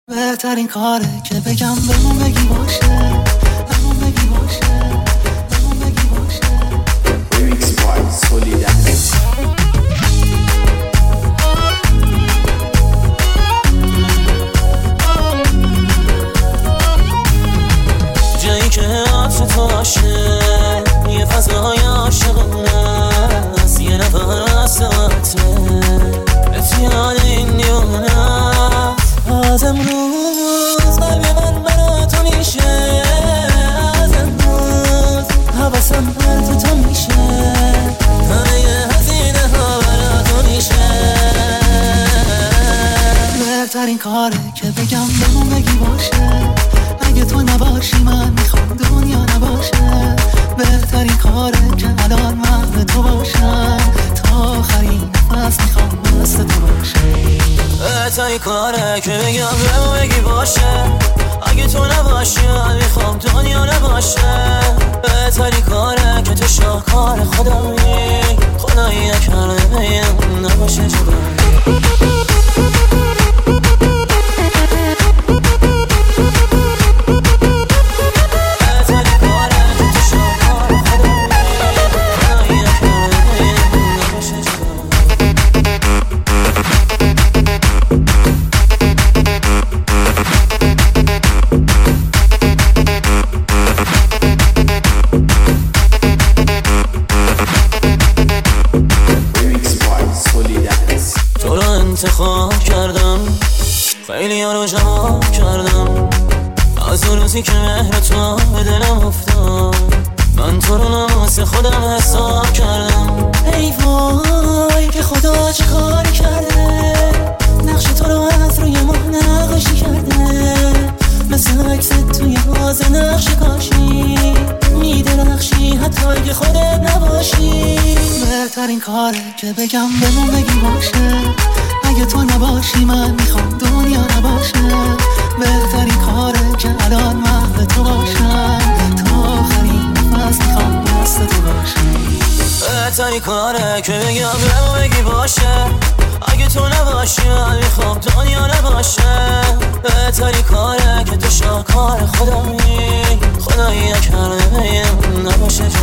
بهترین کاره که بگم بمون بگی باشه، بمون بگی باشه، بمون بگی باشه. Remix by Solidaris. جایی که عطر تو باشه، یه فضای عاشقانه است، یه نفس عطره اتیان این دیوانه است. از امروز قلب من برا تو میشه، از امروز حواسم پرت تو میشه، همه هزینه ها برا تو میشه. بهترین کاره که بگم بمون بگی باشه، اگه تو نباشی من میخوام دنیا نباشه. بهترین کاره که الان من به تو باشم، تا آخرین نفس میخوام دست تو باشه. بهترین کاره که بگم بمون بگی باشه، اگه تو نباشی من میخوام دنیا نباشه. بهترین کاره که تو شاهکار خدایی، خدایی نکرده بین نباشه جدایی. انتخاب کردم، خیلی ها رو جواب کردم، از اون روزی که مهر تو به دلم افتاد، من تو رو ناموس خودم حساب کردم. ای وای که خدا چه کاری کرده، نقش تو رو از روی ما نقاشی کرده، مثل عکست توی باز نقش کاشی، میدرخشی حتی اگه خودت نباشی. بهترین کاره که بگم بمون بگی باشه، اگه تو نباشی من میخوام دنیا نباشه. بهترین کاره که الان من به تو باشم، تا آخرین نفس میخوام دست تو باشم. بهترین کاره که بگم بمون بگی باشه، اگه تو نباشی من میخوام دنیا نباشه. بهترین کاره که تو شاهکار خدایی، خدایی نکرده بین نباشه.